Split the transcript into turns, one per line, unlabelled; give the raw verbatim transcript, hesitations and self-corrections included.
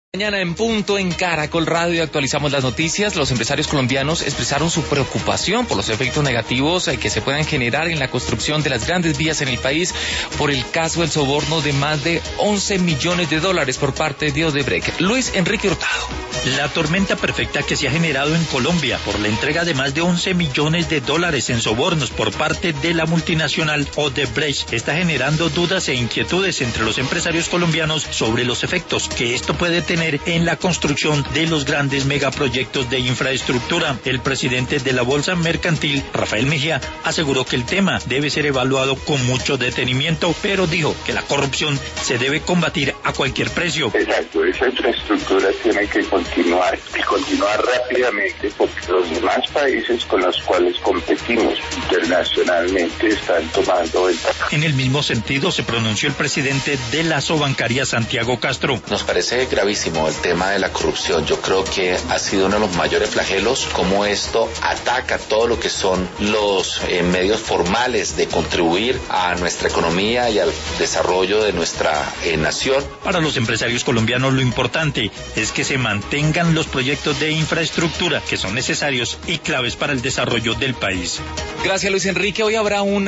Mañana en punto en Caracol Radio actualizamos las noticias. Los empresarios colombianos expresaron su preocupación por los efectos negativos que se puedan generar en la construcción de las grandes vías en el país por el caso del soborno de más de once millones de dólares por parte de Odebrecht. Luis Enrique Hurtado.
La tormenta perfecta que se ha generado en Colombia por la entrega de más de once millones de dólares en sobornos por parte de la multinacional Odebrecht está generando dudas e inquietudes entre los empresarios colombianos sobre los efectos que esto puede tener en la construcción de los grandes megaproyectos de infraestructura. El presidente de la Bolsa Mercantil, Rafael Mejía, aseguró que el tema debe ser evaluado con mucho detenimiento, pero dijo que la corrupción se debe combatir a cualquier precio.
Exacto, esa infraestructura tiene que continuar y continuar rápidamente porque los demás países con los cuales competimos internacionalmente están tomando ventaja.
En el mismo sentido se pronunció el presidente de la Sobancaria, Santiago Castro.
Nos parece gravísimo el tema de la corrupción. Yo creo que ha sido uno de los mayores flagelos, como esto ataca todo lo que son los eh, medios formales de contribuir a nuestra economía y al desarrollo de nuestra eh, nación.
Para los empresarios colombianos lo importante es que se mantengan los proyectos de infraestructura que son necesarios y claves para el desarrollo del país.
Gracias, Luis Enrique. Hoy habrá una